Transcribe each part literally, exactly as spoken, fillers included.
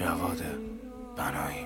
جواد بنایی.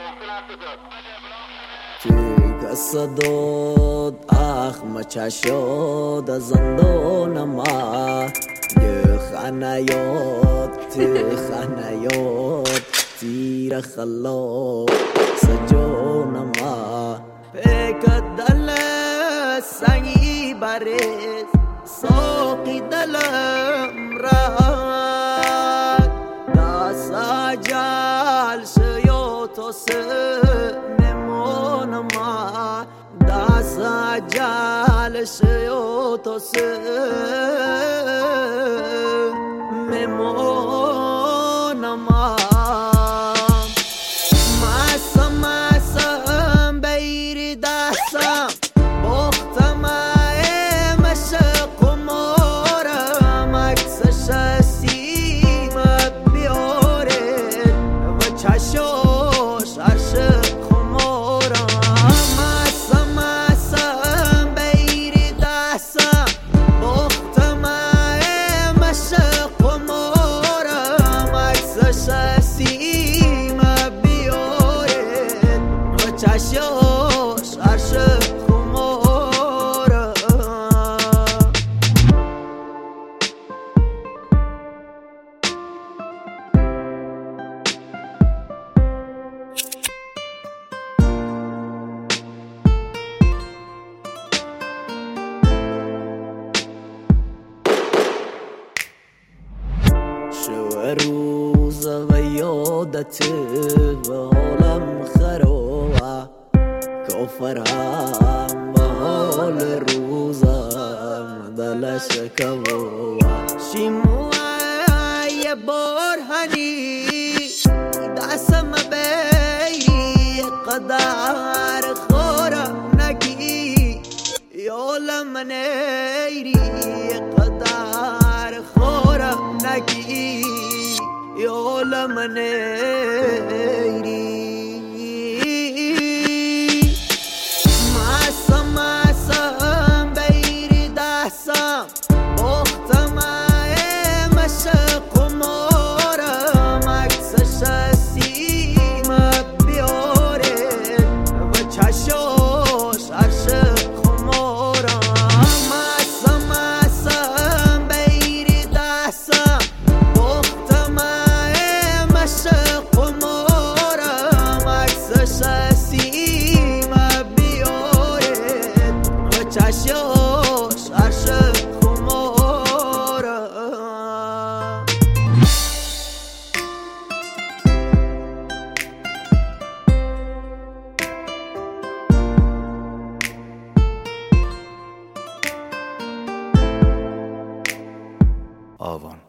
تیگ صداد اخم چشاد زندان ما یه خنیاد تی خنیاد تیر خلاق سجان ما پیک دل سنگی بریز ساقی دلم راد دست جال شیوتو سنمون ما دست جال شیوتو سنمون ما ماسم ماسم بیری دستم بختم چشوش عرش خمورم ماسم ماسم بیری دستم بختم مشق مورم عکسش سیم بیارد و چشوش عرش خمورم شو روز و یادت و حالم خروه کافرم و حال روزم دل شکوه شیموه یه برهنی دستم بیری قدر خورم نگی یالم نیری قدر خورم نگی یالم نیری ماسم ماسم بیری دستم بختم مشق مورم عکسش سیم بیارد و چشوش عرش خمورم ماسم ماسم بیری دستم بختم مشق مورم عکسش سیم بیارد و چشوش عرش خمورم آوان.